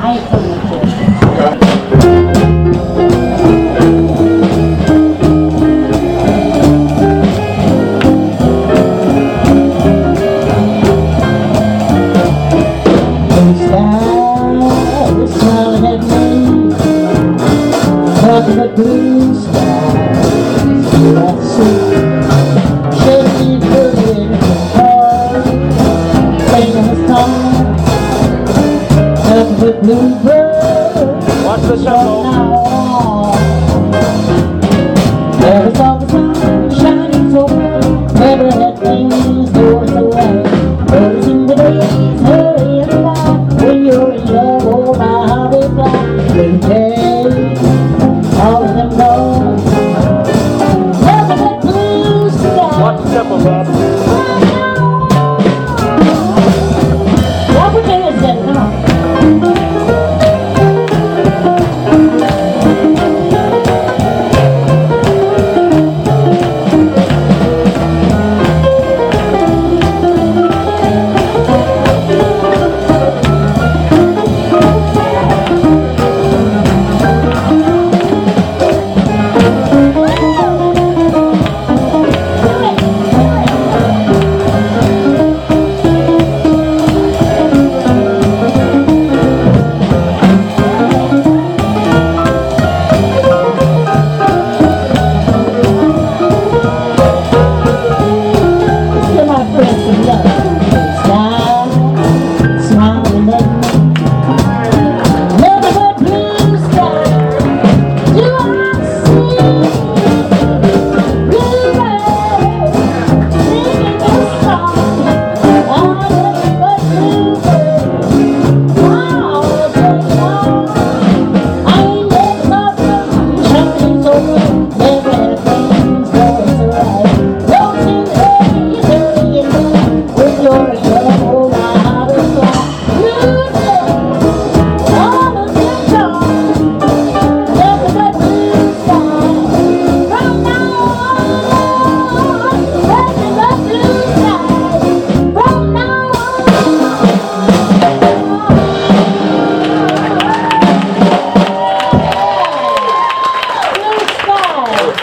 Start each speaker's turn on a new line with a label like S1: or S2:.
S1: ain't coming for it. Smiling at me, nothing but blue skies. I see, shady pretty in the heart, singing the song, nothing but blue birds.
S2: Watch the show.